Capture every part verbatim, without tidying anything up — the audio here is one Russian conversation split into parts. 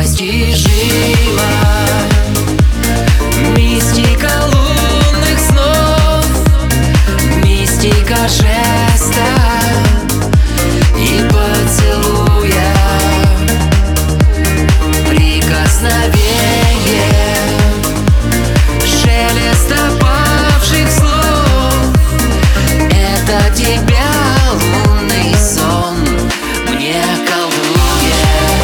непостижима. Мистика лунных снов, мистика жеста и поцелуя, прикосновение, шелест опавших слов. Это тебя лунный сон мне колдует.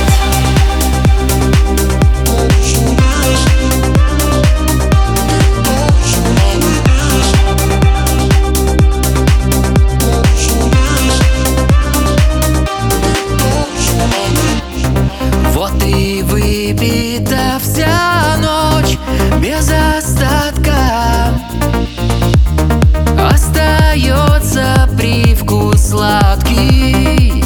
Вот и выпита вся ночь без остатка, остается привкус сладкий.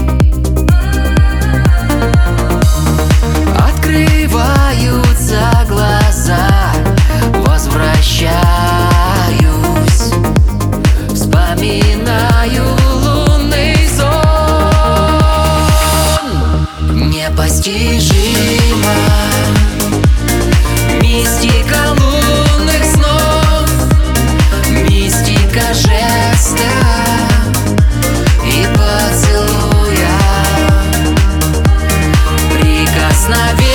Открываются глаза, возвращаюсь, вспоминаю лунный сон. Непостижимо, мистика лунных снов, мистика жеста и поцелуя, прикосновение,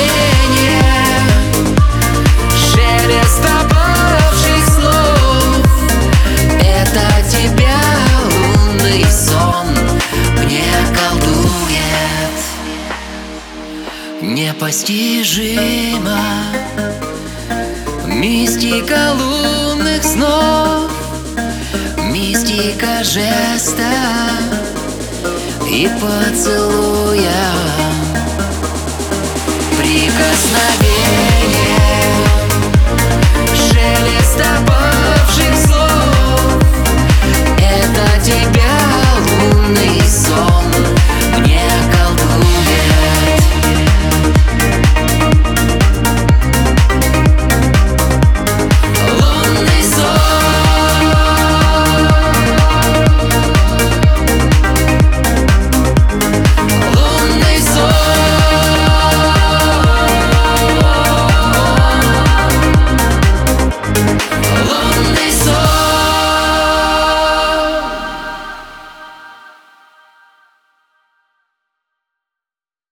шелест опавших слов. Это тебя лунный сон мне колдует. Непостижима мистика лунных снов, мистика жеста и поцелуя.